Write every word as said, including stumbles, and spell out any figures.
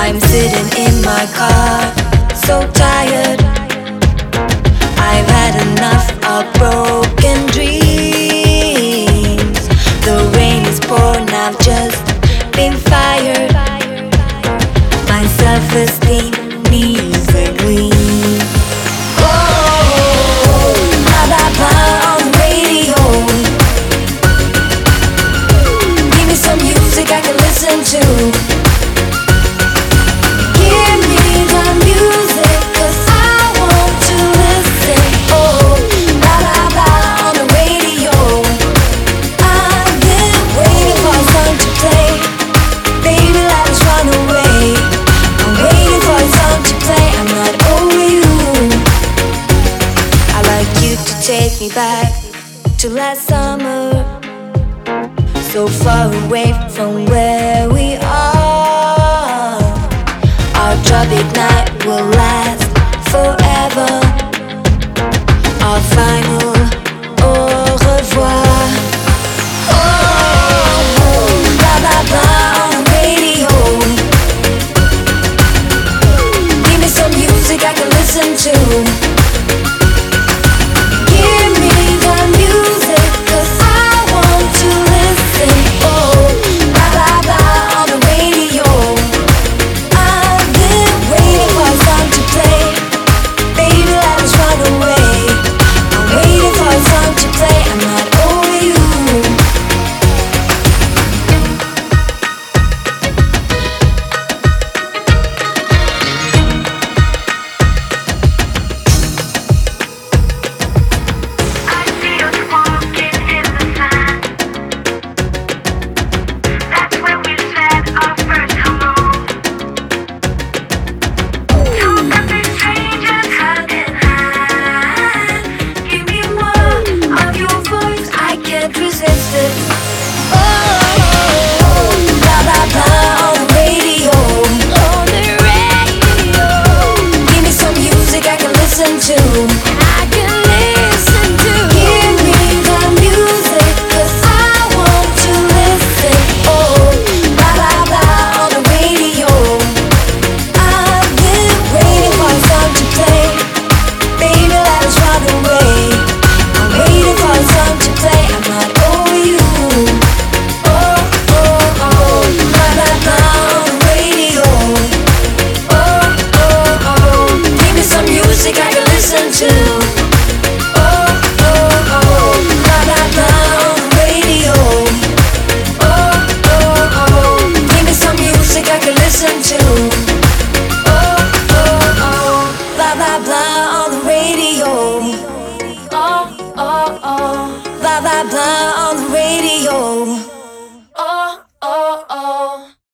I'm sitting in my car, so tired. I've had enough of broken dreams. The rain is pouring, I've just been fired. My self-esteem needs a gleam. Oh, blah blah blah on the radio. Give me some music I can listen to.